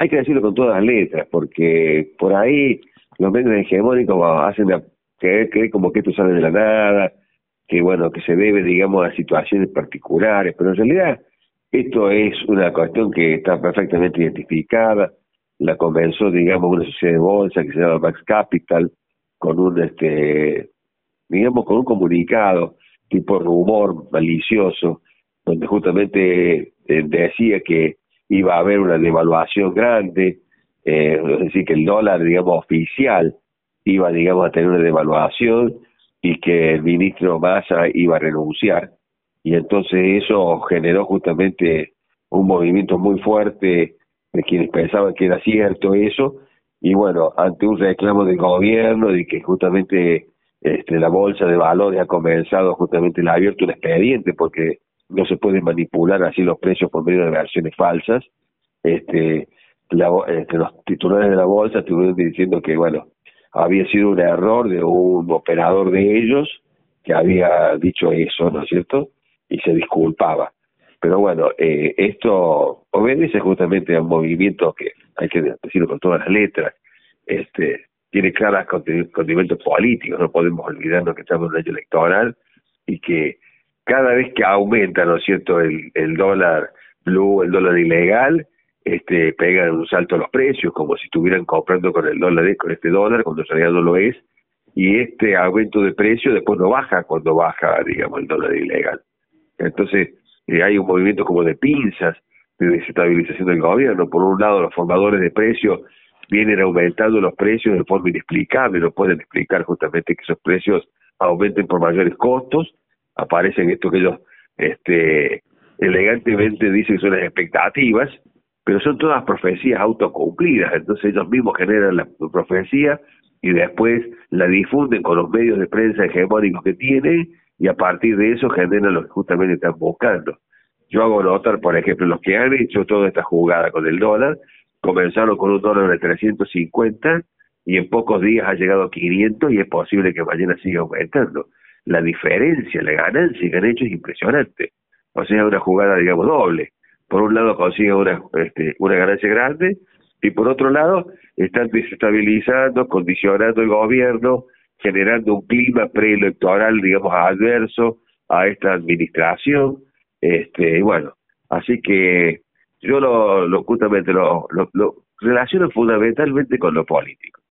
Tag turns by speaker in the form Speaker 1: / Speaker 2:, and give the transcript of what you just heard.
Speaker 1: hay que decirlo con todas las letras, porque por ahí los medios hegemónicos hacen creer como que esto sale de la nada, que bueno, que se debe, digamos, a situaciones particulares, pero en realidad esto es una cuestión que está perfectamente identificada. La comenzó, digamos, una sociedad de bolsa que se llama Max Capital, con digamos, con un comunicado tipo rumor malicioso, donde justamente decía que iba a haber una devaluación grande, es decir, que el dólar, digamos, oficial iba, digamos, a tener una devaluación y que el ministro Massa iba a renunciar. Y entonces eso generó justamente un movimiento muy fuerte de quienes pensaban que era cierto eso, y bueno, ante un reclamo del gobierno de que justamente la bolsa de valores ha comenzado justamente, le ha abierto un expediente porque no se pueden manipular así los precios por medio de versiones falsas. este, los titulares de la bolsa estuvieron diciendo que bueno, había sido un error de un operador de ellos que había dicho eso, ¿no es cierto? Y se disculpaba. Pero bueno, esto obedece justamente a un movimiento que, hay que decirlo con todas las letras, tiene claras condimentos políticos. No podemos olvidarnos que estamos en un año electoral y que cada vez que aumenta, ¿no es cierto?, el dólar blue, el dólar ilegal, pegan un salto a los precios, como si estuvieran comprando con el dólar, con este dólar, cuando en realidad no lo es, y este aumento de precio después no baja cuando baja, digamos, el dólar ilegal. Entonces, hay un movimiento como de pinzas, de desestabilización del gobierno. Por un lado, los formadores de precios vienen aumentando los precios de forma inexplicable, no pueden explicar justamente que esos precios aumenten por mayores costos. Aparecen esto que ellos elegantemente dicen que son las expectativas, pero son todas profecías autocumplidas. Entonces ellos mismos generan la profecía y después la difunden con los medios de prensa hegemónicos que tienen, y a partir de eso generan lo que justamente están buscando. Yo hago notar, por ejemplo, los que han hecho toda esta jugada con el dólar, comenzaron con un dólar de 350 y en pocos días ha llegado a 500 y es posible que mañana siga aumentando. La diferencia, la ganancia que han hecho es impresionante. O sea, es una jugada, digamos, doble. Por un lado consiguen una ganancia grande y por otro lado están desestabilizando, condicionando el gobierno, generando un clima preelectoral, digamos, adverso a esta administración. Bueno, así que yo justamente lo relaciono fundamentalmente con lo político.